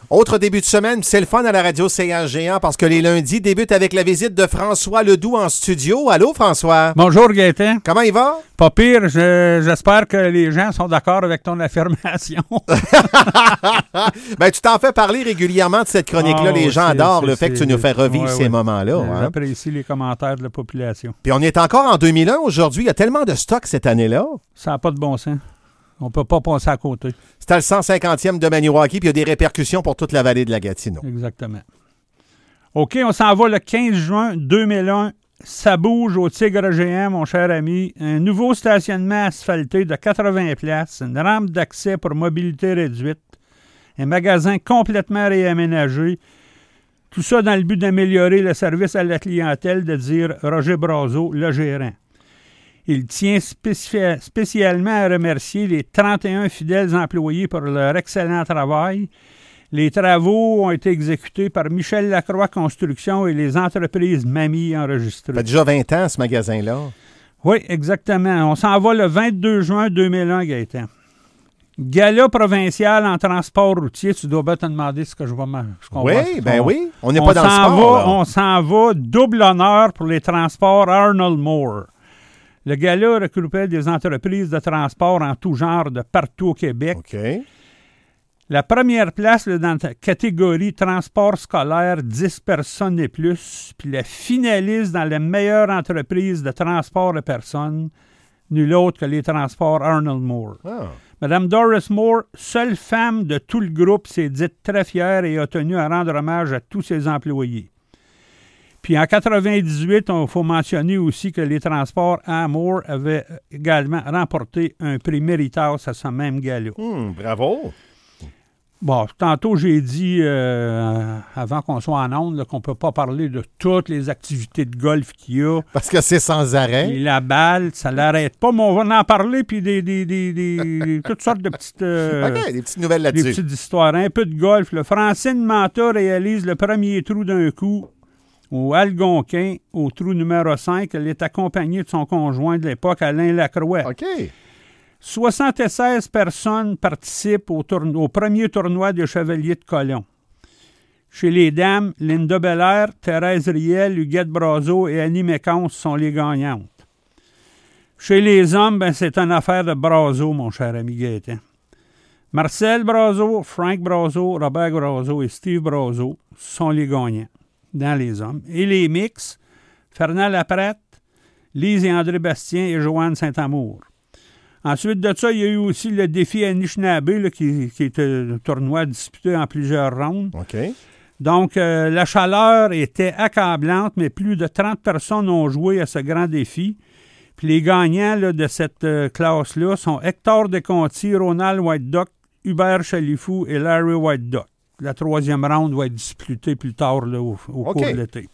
Autre début de semaine, c'est le fun à la radio CHGA parce que les lundis débutent avec la visite de François Ledoux en studio. Allô, François? Bonjour, Gaëtan. Comment il va? Pas pire. J'espère que les gens sont d'accord avec ton affirmation. Ben, tu t'en fais parler régulièrement de cette chronique-là. Les gens adorent le fait que tu nous fais revivre ces moments-là. Hein? J'apprécie les commentaires de la population. Puis on est encore en 2001 aujourd'hui. Il y a tellement de stock cette année-là. Ça n'a pas de bon sens. On peut pas passer à côté. C'était le 150e de Maniwaki, puis il y a des répercussions pour toute la vallée de la Gatineau. Exactement. OK, on s'en va le 15 juin 2001. Ça bouge au Tigre géant, mon cher ami. Un nouveau stationnement asphalté de 80 places, une rampe d'accès pour mobilité réduite, un magasin complètement réaménagé. Tout ça dans le but d'améliorer le service à la clientèle, de dire Roger Brazeau, le gérant. Il tient spécialement à remercier les 31 fidèles employés pour leur excellent travail. Les travaux ont été exécutés par Michel Lacroix Construction et les entreprises Mamie enregistrées. Ça fait déjà 20 ans, ce magasin-là. Oui, exactement. On s'en va le 22 juin 2001, Gaëtan. Gala provincial en transport routier. Tu dois bien te demander ce que je vais Oui, ben oui. On n'est pas dans le sport. On s'en va. Double honneur pour les transports Arnold Moore. Le gala regroupait des entreprises de transport en tout genre de partout au Québec. OK. La première place dans la catégorie transport scolaire, 10 personnes et plus. Puis la finaliste dans la meilleure entreprise de transport de personnes, nulle autre que les transports Arnold Moore. Ah. Madame Doris Moore, seule femme de tout le groupe, s'est dite très fière et a tenu à rendre hommage à tous ses employés. Puis en 98, il faut mentionner aussi que les transports Moore avaient également remporté un prix Méritas à ce même gala. Bravo! Bon, tantôt, j'ai dit, avant qu'on soit en onde, qu'on ne peut pas parler de toutes les activités de golf qu'il y a. Parce que c'est sans arrêt. Et la balle, ça ne l'arrête pas, mais on va en parler, puis toutes sortes de petites... OK, des petites nouvelles là-dessus. Des petites histoires. Un peu de golf. Le Francine Manta réalise le premier trou d'un coup au Algonquin, au trou numéro 5. Elle est accompagnée de son conjoint de l'époque, Alain Lacroix. OK. 76 personnes participent au premier tournoi des Chevaliers de Colomb. Chez les dames, Linda Belair, Thérèse Riel, Huguette Brazeau et Annie Méconce sont les gagnantes. Chez les hommes, c'est une affaire de Brazeau, mon cher ami Gaëtan. Marcel Brazeau, Frank Brazeau, Robert Brazeau et Steve Brazeau sont les gagnants dans les hommes. Et les mix, Fernand Laprette, Lise et André Bastien et Joanne Saint-Amour. Ensuite de ça, il y a eu aussi le défi Anishinaabe, qui était un tournoi disputé en plusieurs rondes. OK. Donc, la chaleur était accablante, mais plus de 30 personnes ont joué à ce grand défi. Puis les gagnants de cette classe-là sont Hector Desconti, Ronald White Duck, Hubert Chalifou et Larry White Duck. La troisième ronde va être disputée plus tard au cours de l'été.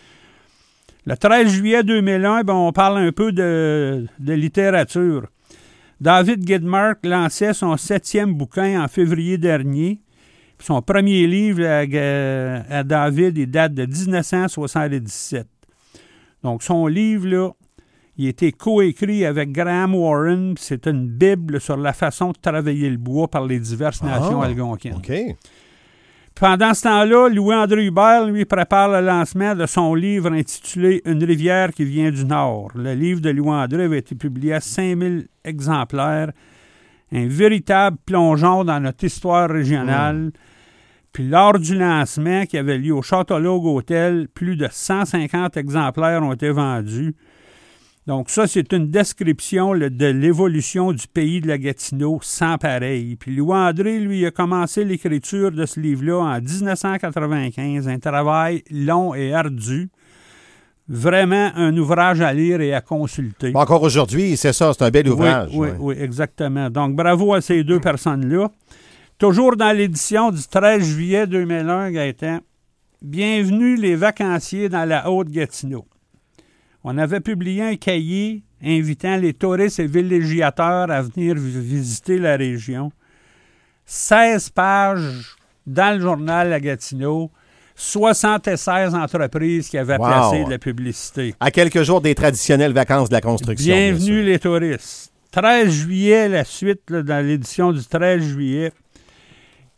Le 13 juillet 2001, on parle un peu de littérature. David Gidmark lançait son 7e bouquin en février dernier. Puis son premier livre à David, il date de 1977. Donc, son livre, là, il a été coécrit avec Graham Warren. C'est une bible sur la façon de travailler le bois par les diverses nations algonquines. OK. Pendant ce temps-là, Louis-André Hubert, lui, prépare le lancement de son livre intitulé « Une rivière qui vient du Nord ». Le livre de Louis-André avait été publié à 5000 exemplaires. Un véritable plongeon dans notre histoire régionale. Puis lors du lancement qui avait lieu au Châteaulogue Hôtel, plus de 150 exemplaires ont été vendus. Donc ça, c'est une description de l'évolution du pays de la Gatineau sans pareil. Puis Louis-André, lui, a commencé l'écriture de ce livre-là en 1995, un travail long et ardu. Vraiment un ouvrage à lire et à consulter. Encore aujourd'hui, c'est ça, c'est un bel ouvrage. Oui, exactement. Donc bravo à ces deux personnes-là. Toujours dans l'édition du 13 juillet 2001, Gaëtan, bienvenue les vacanciers dans la Haute-Gatineau. On avait publié un cahier invitant les touristes et villégiateurs à venir visiter la région. 16 pages dans le journal La Gatineau, 76 entreprises qui avaient placé de la publicité. À quelques jours des traditionnelles vacances de la construction. Bienvenue les touristes. 13 juillet, la suite, là, dans l'édition du 13 juillet,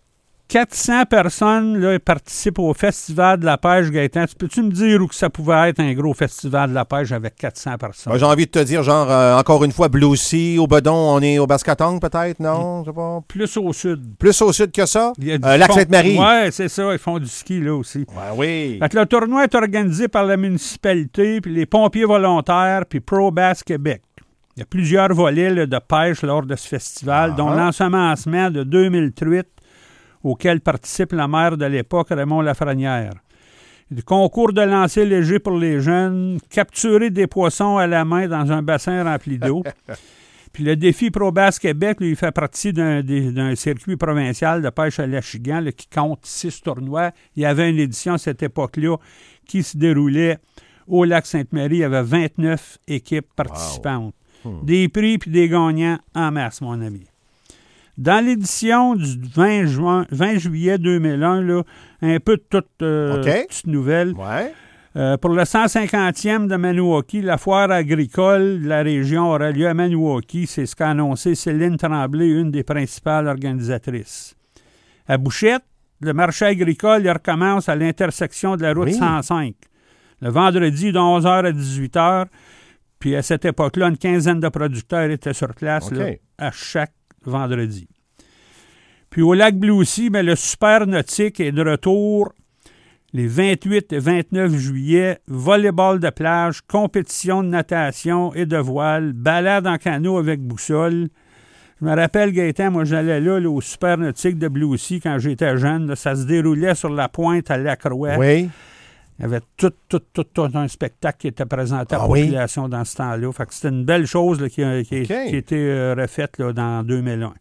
400 personnes là, participent au Festival de la pêche, Gaétan. Peux-tu me dire où que ça pouvait être un gros Festival de la pêche avec 400 personnes? J'ai envie de te dire, genre, encore une fois, Blue Sea, au Bedon, on est au Bascatong peut-être, non? Je sais pas. Plus au sud. Plus au sud que ça? Lac Sainte-Marie. Oui, c'est ça. Ils font du ski là aussi. Ouais, oui. Fait que le tournoi est organisé par la municipalité, puis les pompiers volontaires, puis Pro Bass Québec. Il y a plusieurs volets là, de pêche lors de ce festival, dont l'ensemencement de 2000 truites, auquel participe la maire de l'époque, Raymond Lafrenière. Du concours de lancer léger pour les jeunes, capturer des poissons à la main dans un bassin rempli d'eau. Puis le défi Pro Bass Québec, lui, il fait partie d'un circuit provincial de pêche à l'Achigan qui compte 6 tournois. Il y avait une édition à cette époque-là qui se déroulait au lac Sainte-Marie. Il y avait 29 équipes participantes. Wow. Des prix puis des gagnants en masse, mon ami. Dans l'édition du 20 juillet 2001, là, un peu de toutes petites nouvelles. Ouais. Pour le 150e de Maniwaki, la foire agricole de la région aura lieu à Maniwaki. C'est ce qu'a annoncé Céline Tremblay, une des principales organisatrices. À Bouchette, le marché agricole il recommence à l'intersection de la route 105. Le vendredi de 11h à 18h. Puis à cette époque-là, une quinzaine de producteurs étaient sur place là, à chaque vendredi. Puis au lac Blue Sea, bien, le super nautique est de retour les 28 et 29 juillet. Volleyball de plage, compétition de natation et de voile, balade en canot avec boussole. Je me rappelle, Gaétan, moi j'allais là au super nautique de Blue Sea quand j'étais jeune. Là, ça se déroulait sur la pointe à Lacroix. Oui. Il y avait tout un spectacle qui était présenté à la population dans ce temps-là. Fait que c'était une belle chose là, qui a été refaite là, dans 2001.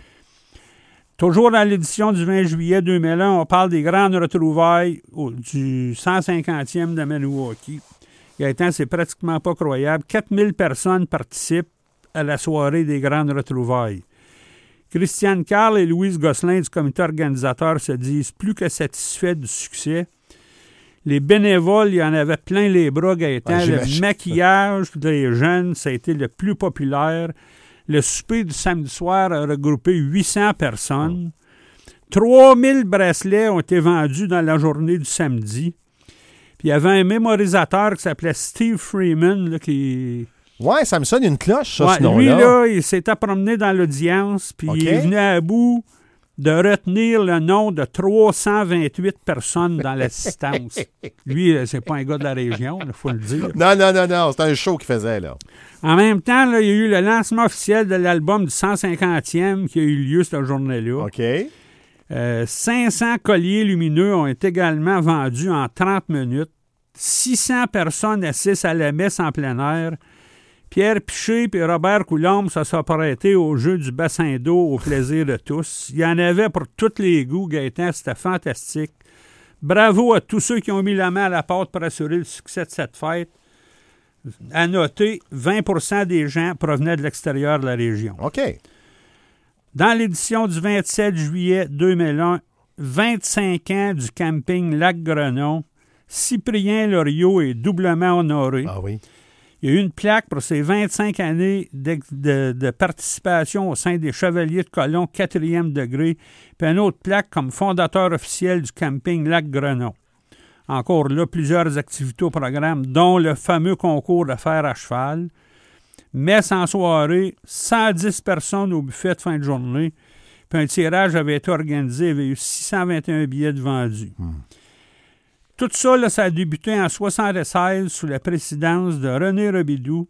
Toujours dans l'édition du 20 juillet 2001, on parle des grandes retrouvailles du 150e de Maniwaki. Gaétan, c'est pratiquement pas croyable. 4000 personnes participent à la soirée des grandes retrouvailles. Christiane Carl et Louise Gosselin du comité organisateur se disent plus que satisfaits du succès. Les bénévoles, il y en avait plein les bras, Gaétan. Le maquillage des jeunes, ça a été le plus populaire. Le souper du samedi soir a regroupé 800 personnes. 3000 bracelets ont été vendus dans la journée du samedi. Puis il y avait un mémorisateur qui s'appelait Steve Freeman là, qui... Ouais, ça me sonne une cloche, ça, ce nom-là. Lui, là, il s'était promené dans l'audience, puis il est venu à bout de retenir le nom de 328 personnes dans l'assistance. Lui, c'est pas un gars de la région, il faut le dire. Non, c'est un show qu'il faisait, là. En même temps, là, il y a eu le lancement officiel de l'album du 150e qui a eu lieu cette journée-là. OK. 500 colliers lumineux ont été également vendus en 30 minutes. 600 personnes assises à la messe en plein air. Pierre Piché et Robert Coulombe se sont prêtés au jeu du bassin d'eau au plaisir de tous. Il y en avait pour tous les goûts, Gaétan, c'était fantastique. Bravo à tous ceux qui ont mis la main à la pâte pour assurer le succès de cette fête. À noter, 20 des gens provenaient de l'extérieur de la région. OK. Dans l'édition du 27 juillet 2001, 25 ans du camping Lac-Grenon, Cyprien Loriot est doublement honoré. Ah oui. Il y a eu une plaque pour ses 25 années de participation au sein des Chevaliers de Colomb 4e degré, puis une autre plaque comme fondateur officiel du camping Lac-Grenon. Encore là, plusieurs activités au programme, dont le fameux concours de fer à cheval. Messe en soirée, 110 personnes au buffet de fin de journée, puis un tirage avait été organisé, il y avait eu 621 billets de vendus. Tout ça, là, ça a débuté en 1976 sous la présidence de René Robidoux.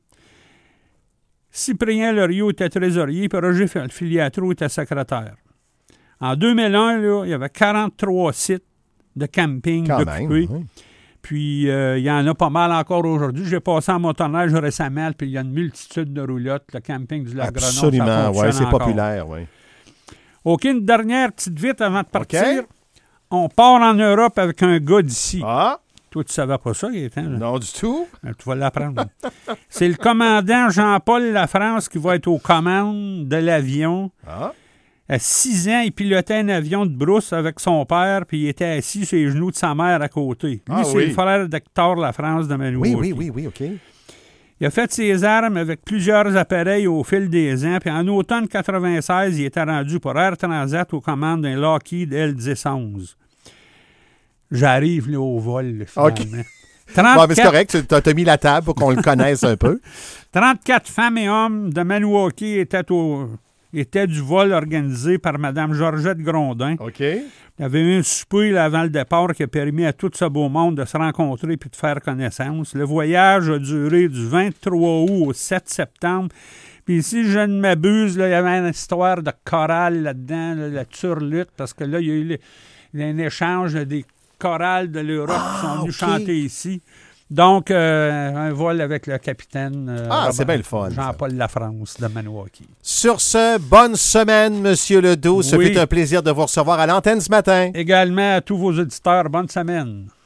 Cyprien Loriot était trésorier, puis Roger Filiatro était secrétaire. En 2001, là, il y avait 43 sites de camping d'occupés. Oui. Puis, il y en a pas mal encore aujourd'hui. J'ai passé en motoneige récemment, puis il y a une multitude de roulottes. Le camping du Lac-Grenon, absolument, oui, c'est encore populaire, oui. OK, une dernière petite vite avant de partir. Okay. On part en Europe avec un gars d'ici. Ah! Toi, tu ne savais pas ça, Gaétan? Non, du tout. Tu vas l'apprendre. C'est le commandant Jean-Paul Lafrance qui va être aux commandes de l'avion. Ah! À 6 ans, il pilotait un avion de brousse avec son père, puis il était assis sur les genoux de sa mère à côté. Lui, c'est le frère d'Hector Lafrance de Maniwaki. Oui, OK. Il a fait ses armes avec plusieurs appareils au fil des ans, puis en automne 96, il était rendu pour Air Transat aux commandes d'un Lockheed L-1011. J'arrive là, au vol, là, finalement. OK. 34, mais c'est correct, tu as mis la table pour qu'on le connaisse un peu. 34 femmes et hommes de Maniwaki étaient du vol organisé par Mme Georgette Grondin. OK. Il y avait eu un souper là, avant le départ qui a permis à tout ce beau monde de se rencontrer et de faire connaissance. Le voyage a duré du 23 août au 7 septembre. Puis si je ne m'abuse, là, il y avait une histoire de chorale là-dedans, là, la turlute, parce que là, il y a eu un échange des chorales de l'Europe qui sont venus chanter ici. Donc, un vol avec le capitaine c'est bien le fun, Jean-Paul Lafrance de Maniwaki. Sur ce, bonne semaine, Monsieur Ledoux. Ce fut un plaisir de vous recevoir à l'antenne ce matin. Également à tous vos auditeurs, bonne semaine.